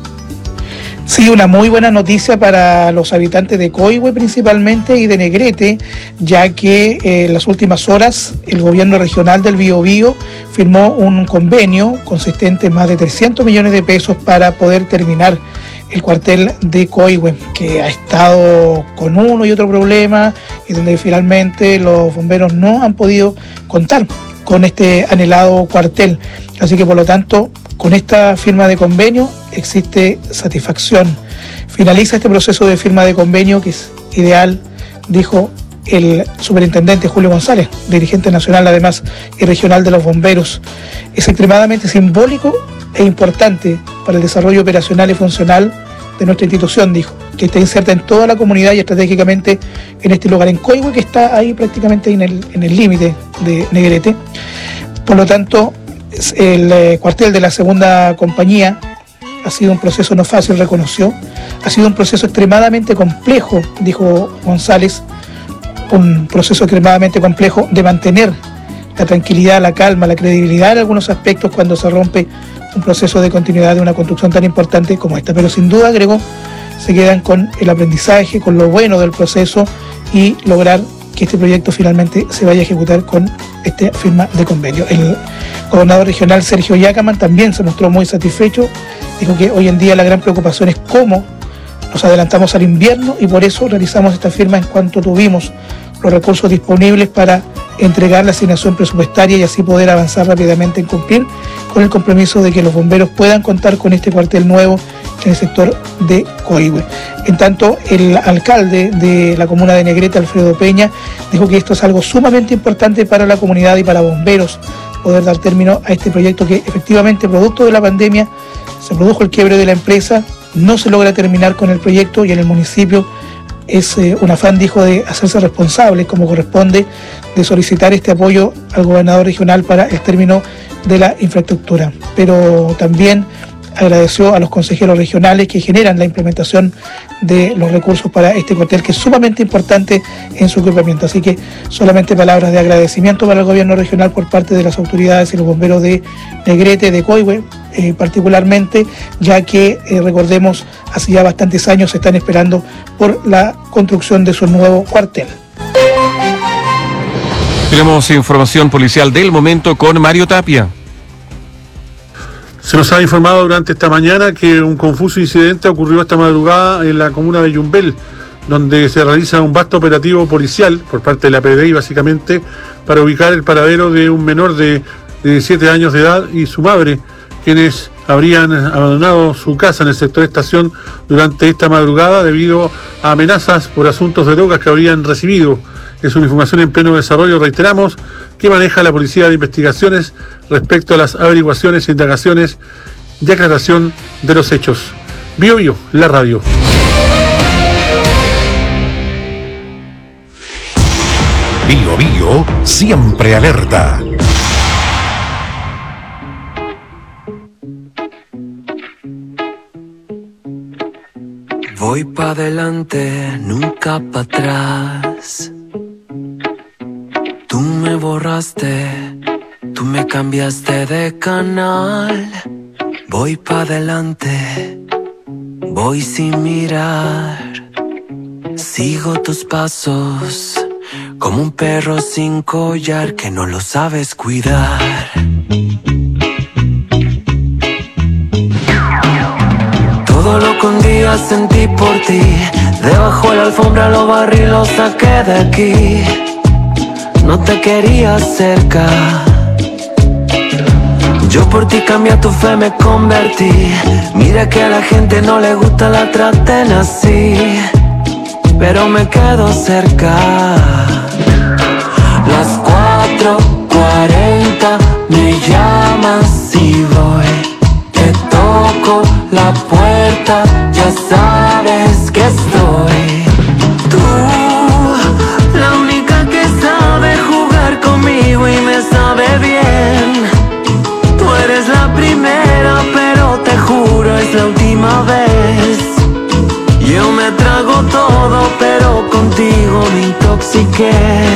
Sí, una muy buena noticia para los habitantes de Coihue principalmente y de Negrete, ya que eh, en las últimas horas el gobierno regional del Biobío firmó un convenio consistente en más de trescientos millones de pesos para poder terminar el cuartel de Coihue, que ha estado con uno y otro problema, y donde finalmente los bomberos no han podido contar con este anhelado cuartel. Así que por lo tanto, con esta firma de convenio existe satisfacción. Finaliza este proceso de firma de convenio, que es ideal, dijo el superintendente Julio González, dirigente nacional además y regional de los bomberos. Es extremadamente simbólico e importante para el desarrollo operacional y funcional de nuestra institución, dijo, que está inserta en toda la comunidad y estratégicamente en este lugar, en Coihue, que está ahí prácticamente en el en el límite de Negrete. Por lo tanto, el eh, cuartel de la segunda compañía ha sido un proceso no fácil, reconoció, ha sido un proceso extremadamente complejo, dijo González, un proceso extremadamente complejo de mantener la tranquilidad, la calma, la credibilidad en algunos aspectos cuando se rompe un proceso de continuidad de una construcción tan importante como esta. Pero sin duda, agregó, se quedan con el aprendizaje, con lo bueno del proceso y lograr que este proyecto finalmente se vaya a ejecutar con esta firma de convenio. El gobernador regional Sergio Yacaman también se mostró muy satisfecho, dijo que hoy en día la gran preocupación es cómo nos adelantamos al invierno y por eso realizamos esta firma en cuanto tuvimos los recursos disponibles para entregar la asignación presupuestaria y así poder avanzar rápidamente en cumplir con el compromiso de que los bomberos puedan contar con este cuartel nuevo en el sector de Coihue. En tanto, el alcalde de la comuna de Negrete, Alfredo Peña, dijo que esto es algo sumamente importante para la comunidad y para bomberos, poder dar término a este proyecto que efectivamente, producto de la pandemia, se produjo el quiebre de la empresa, no se logra terminar con el proyecto y en el municipio es eh, un afán, dijo, de hacerse responsable, como corresponde, de solicitar este apoyo al gobernador regional para el término de la infraestructura. Pero también agradeció a los consejeros regionales que generan la implementación de los recursos para este cuartel, que es sumamente importante en su equipamiento. Así que solamente palabras de agradecimiento para el gobierno regional por parte de las autoridades y los bomberos de Negrete, de Coihue, eh, particularmente, ya que, eh, recordemos, hace ya bastantes años se están esperando por la construcción de su nuevo cuartel. Tenemos información policial del momento con Mario Tapia. Se nos ha informado durante esta mañana que un confuso incidente ocurrió esta madrugada en la comuna de Yumbel, donde se realiza un vasto operativo policial por parte de la P D I, básicamente, para ubicar el paradero de un menor de diecisiete años de edad y su madre, quienes habrían abandonado su casa en el sector estación durante esta madrugada debido a amenazas por asuntos de drogas que habrían recibido. Es una información en pleno desarrollo, reiteramos, que maneja la Policía de Investigaciones respecto a las averiguaciones, indagaciones y aclaración de los hechos. Bio Bio, la radio. Bio Bio, siempre alerta. Voy pa' adelante, nunca pa' atrás. Tú me borraste, tú me cambiaste de canal. Voy pa' adelante, voy sin mirar. Sigo tus pasos, como un perro sin collar que no lo sabes cuidar. Todo lo que un día sentí por ti, debajo de la alfombra lo barrí, lo saqué de aquí. No te quería cerca, yo por ti cambié tu fe, me convertí. Mira que a la gente no le gusta la traten así, pero me quedo cerca. Las cuatro cuarenta me llamas y voy. Te toco la puerta, ya sabes que estoy. Tú, la única que sabe jugar conmigo y me sabe bien. Tú eres la primera, pero te juro es la última vez. Yo me trago todo, pero contigo me intoxiqué.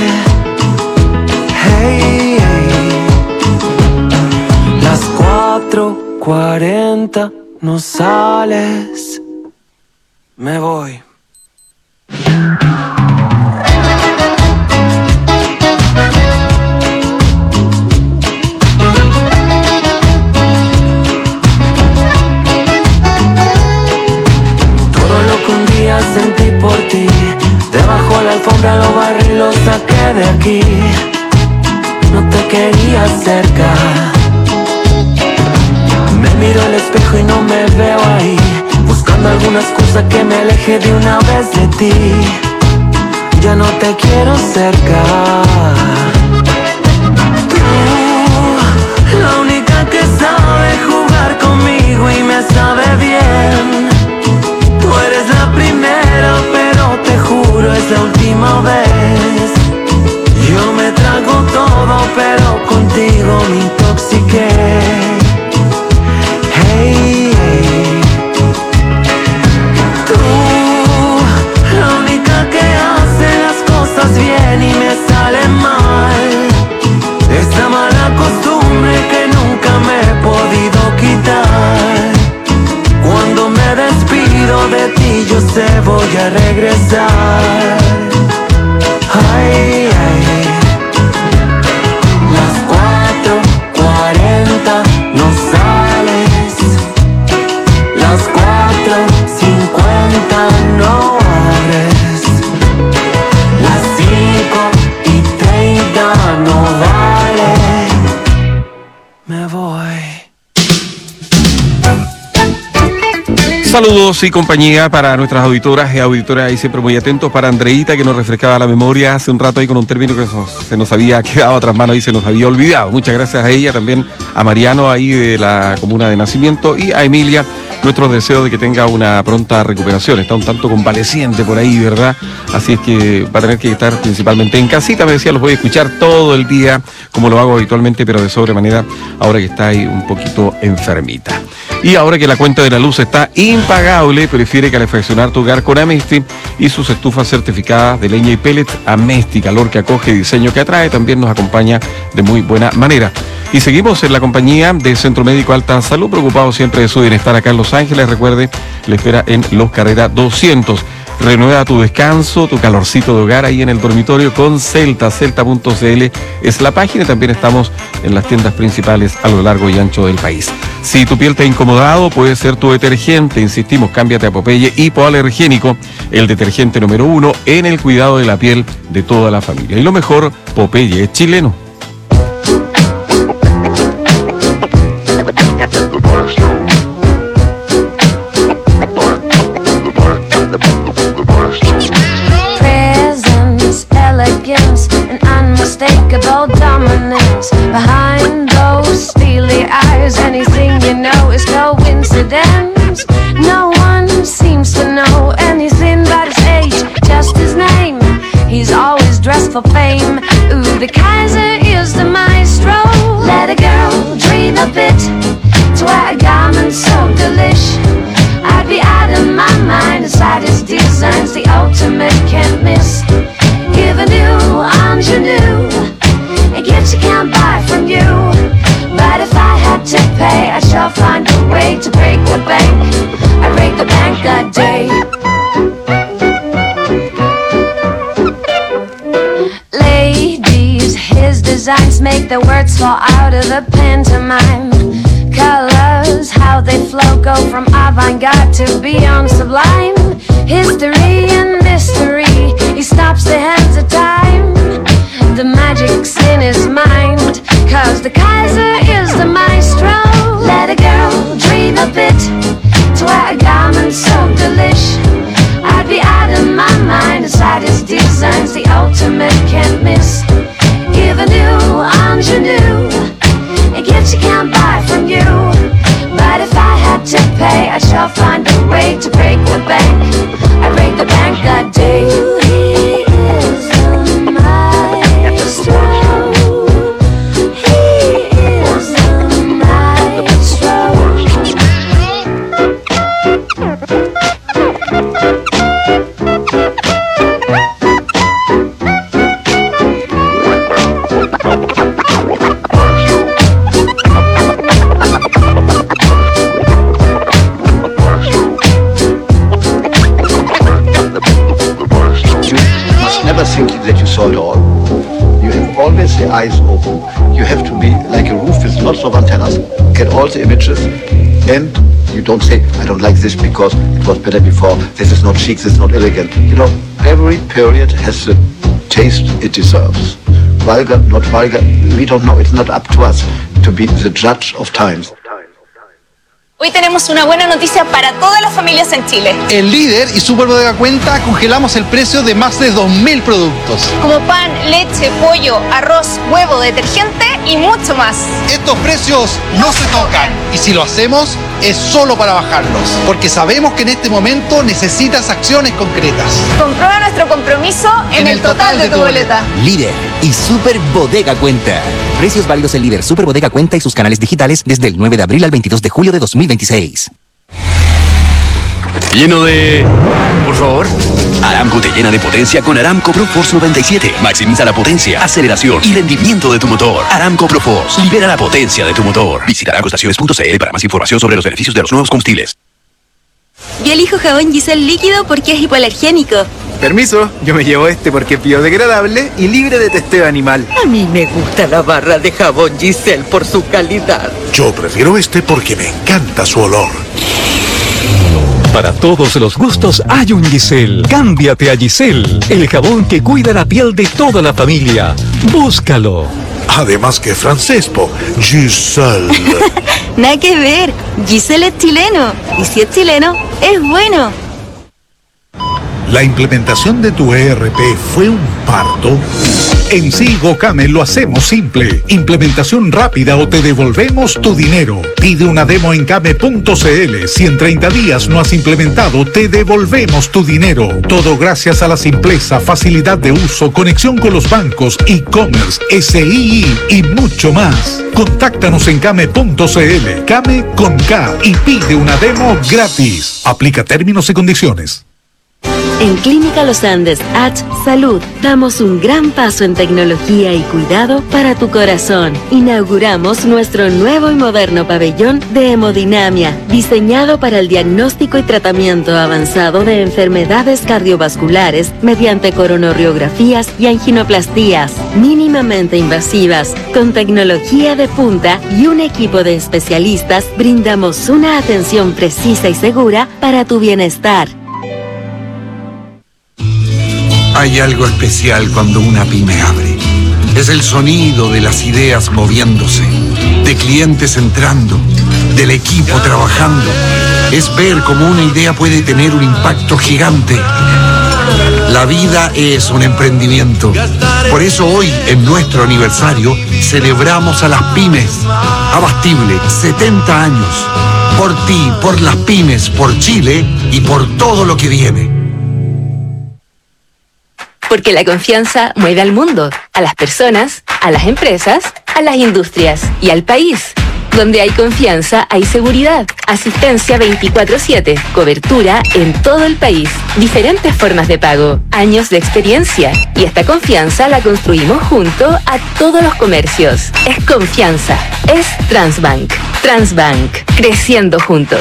Hey, hey. Las cuatro cuarenta no sales, me voy. Todo lo que un día sentí por ti, debajo de la alfombra lo barrí, lo saqué de aquí. No te quería cerca, me miro al espejo y no me veo ahí, buscando alguna excusa que me aleje de una vez de ti. Ya no te quiero cerca. Tú, la única que sabe jugar conmigo y me sabe bien. Tú eres la primera, pero te juro es la última vez. Yo me trago todo, pero contigo me intoxiqué. Hey, hey. Tú, la única que hace las cosas bien y me sale mal. Esta mala costumbre que nunca me he podido quitar. Cuando me despido de ti yo sé voy a regresar. Ay, ay. Las cuatro cuarenta no sales. Las cuatro cincuenta no abres. Las cinco y treinta no vale. Me voy. Saludos y compañía para nuestras auditoras y auditoras ahí siempre muy atentos. Para Andreita, que nos refrescaba la memoria hace un rato ahí con un término que se nos había quedado tras manos y se nos había olvidado. Muchas gracias a ella, también a Mariano ahí de la comuna de nacimiento y a Emilia, nuestros deseos de que tenga una pronta recuperación. Está un tanto convaleciente por ahí, ¿verdad? Así es que va a tener que estar principalmente en casita. Me decía, los voy a escuchar todo el día, como lo hago habitualmente, pero de sobremanera ahora que está ahí un poquito enfermita. Y ahora que la cuenta de la luz está impagable, prefiere calefaccionar tu hogar con Amesti y sus estufas certificadas de leña y pellets. Amesti, calor que acoge, diseño que atrae, también nos acompaña de muy buena manera. Y seguimos en la compañía de Centro Médico Alta Salud, preocupados siempre de su bienestar acá en Los Ángeles. Recuerde, le espera en Los Carrera doscientos. Renueva tu descanso, tu calorcito de hogar ahí en el dormitorio con Celta. Celta punto c l es la página y también estamos en las tiendas principales a lo largo y ancho del país. Si tu piel te ha incomodado, puede ser tu detergente. Insistimos, cámbiate a Popeye Hipoalergénico, el detergente número uno en el cuidado de la piel de toda la familia. Y lo mejor, Popeye es chileno. Unmistakable dominance behind those steely eyes. Anything you know is coincidence. No one seems to know anything but his age, just his name. He's always dressed for fame. Ooh, the Kaiser is the maestro. Let a girl dream a bit to wear a garment so delish. I'd be out of my mind inside his designs, the ultimate can't miss. Give a new ingenue, a gift you can't buy from you. But if I had to pay, I shall find a way to break the bank. I break the bank a day. Ladies, his designs make the words fall out of the pantomime. Colors, how they flow, go from avant-garde to beyond sublime. History and mystery, he stops the hands of time. The magic's in his mind, cause the Kaiser is the maestro. Let a girl dream a bit to wear a garment so delish. I'd be out of my mind inside his designs, the ultimate can't miss. Give a new ingenue, a gift you can't buy from you. But if I had to pay, I shall find a way to break the bank. I break the bank a day. He is the maestro. He is the maestro. Think that you saw it all. You have always the eyes open. You have to be like a roof with lots of antennas, get all the images, and you don't say, I don't like this because it was better before, this is not chic, this is not elegant. You know, every period has the taste it deserves. Vulgar, not vulgar, we don't know. It's not up to us to be the judge of times. Hoy tenemos una buena noticia para todas las familias en Chile. En Líder y Super Bodega Cuenta congelamos el precio de más de dos mil productos. Como pan, leche, pollo, arroz, huevo, detergente y mucho más. Estos precios no se tocan y si lo hacemos es solo para bajarlos, porque sabemos que en este momento necesitas acciones concretas. Comprueba nuestro compromiso en, en el, el total, total de, de tu boleta. Líder y Super Bodega Cuenta. Precios válidos en Líder, Super Bodega Cuenta y sus canales digitales desde el nueve de abril al veintidós de julio de dos mil veintiséis. Lleno de... Por favor. Aramco te llena de potencia con Aramco Pro Force noventa y siete. Maximiza la potencia, aceleración y rendimiento de tu motor. Aramco Pro Force. Libera la potencia de tu motor. Visita aramco estaciones punto c l para más información sobre los beneficios de los nuevos combustibles. Yo elijo jabón Giselle líquido porque es hipoalergénico. Permiso, yo me llevo este porque es biodegradable y libre de testeo animal. A mí me gusta la barra de jabón Giselle por su calidad. Yo prefiero este porque me encanta su olor. Para todos los gustos hay un Giselle. Cámbiate a Giselle, el jabón que cuida la piel de toda la familia. Búscalo. Además que francés, po. Giselle. Nada que ver. Giselle es chileno. Y si es chileno, es bueno. ¿La implementación de tu E R P fue un parto? En Sigo Came lo hacemos simple. Implementación rápida o te devolvemos tu dinero. Pide una demo en came punto c l. Si en treinta días no has implementado, te devolvemos tu dinero. Todo gracias a la simpleza, facilidad de uso, conexión con los bancos, e-commerce, S I I y mucho más. Contáctanos en came punto c l. Came con K y pide una demo gratis. Aplica términos y condiciones. En Clínica Los Andes H Salud damos un gran paso en tecnología y cuidado para tu corazón. Inauguramos nuestro nuevo y moderno pabellón de hemodinamia, diseñado para el diagnóstico y tratamiento avanzado de enfermedades cardiovasculares mediante coronariografías y anginoplastías mínimamente invasivas. Con tecnología de punta y un equipo de especialistas, brindamos una atención precisa y segura para tu bienestar. Hay algo especial cuando una pyme abre. Es el sonido de las ideas moviéndose, de clientes entrando, del equipo trabajando. Es ver cómo una idea puede tener un impacto gigante. La vida es un emprendimiento. Por eso hoy, en nuestro aniversario, celebramos a las pymes. Abastible, setenta años. Por ti, por las pymes, por Chile y por todo lo que viene. Porque la confianza mueve al mundo, a las personas, a las empresas, a las industrias y al país. Donde hay confianza, hay seguridad. Asistencia veinticuatro siete. Cobertura en todo el país. Diferentes formas de pago. Años de experiencia. Y esta confianza la construimos junto a todos los comercios. Es confianza. Es Transbank. Transbank. Creciendo juntos.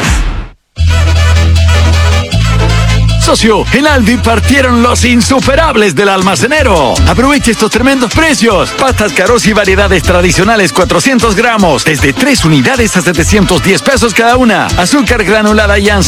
Socio, en Aldi partieron los insuperables del almacenero. Aproveche estos tremendos precios. Pastas Carosi y variedades tradicionales cuatrocientos gramos, desde tres unidades a setecientos diez pesos cada una. Azúcar granulada Janssen